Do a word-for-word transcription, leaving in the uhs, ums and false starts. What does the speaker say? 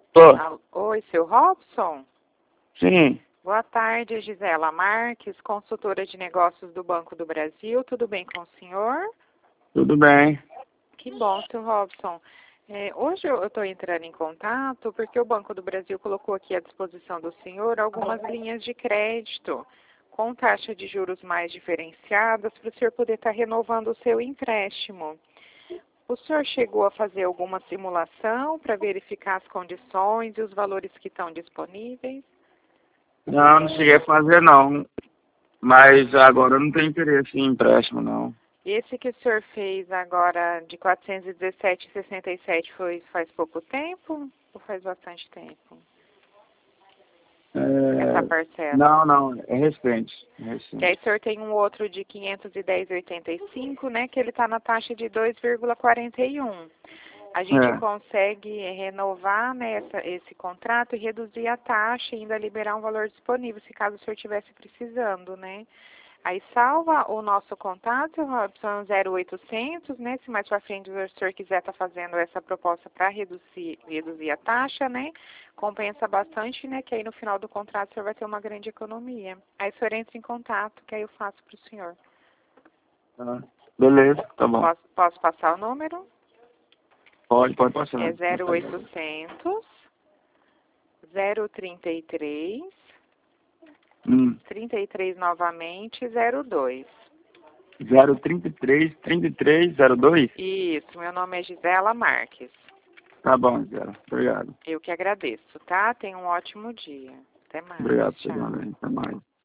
Tô. Al- Oi, seu Robson? Sim, Boa tarde, Gisela Marques, consultora de negócios do Banco do Brasil. Tudo bem com o senhor? tudo bem. Que bom, seu Robson. É, hoje eu estou entrando em contato porque o Banco do Brasil colocou aqui à disposição do senhor algumas linhas de crédito com taxa de juros mais diferenciadas para o senhor poder estar renovando o seu empréstimo. O senhor chegou a fazer alguma simulação para verificar as condições e os valores que estão disponíveis? Não, não cheguei a fazer não. Mas agora eu não tenho interesse em empréstimo, não. Esse que o senhor fez agora de quatrocentos e dezessete vírgula sessenta e sete foi faz pouco tempo ou faz bastante tempo? Essa É... parcela. Não, não, é recente. É E recente. aí o senhor tem um outro de quinhentos e dez vírgula oitenta e cinco, né, que ele está na taxa de dois vírgula quarenta e um. A gente É. consegue renovar, né, essa, esse contrato e reduzir a taxa e ainda liberar um valor disponível, se caso o senhor estivesse precisando, né? Aí salva o nosso contato, Robson, zero oitocentos, né? Se mais para frente o senhor quiser estar fazendo essa proposta para reduzir, reduzir a taxa, né? Compensa bastante, né? Que aí no final do contrato o senhor vai ter uma grande economia. Aí o senhor entra em contato, que aí eu faço para o senhor. Ah, beleza, tá bom. Posso, posso passar o número? Pode, pode passar. É zero oitocentos, zero trinta e três, Hum. trinta e três novamente, zero dois. zero trinta e três, trinta e três, zero dois? Isso, meu nome é Gisela Marques. Tá bom, Zé. Obrigado. Eu que agradeço, tá? Tenha um ótimo dia. Até mais. Obrigado, Tchau. Fernando. Até mais.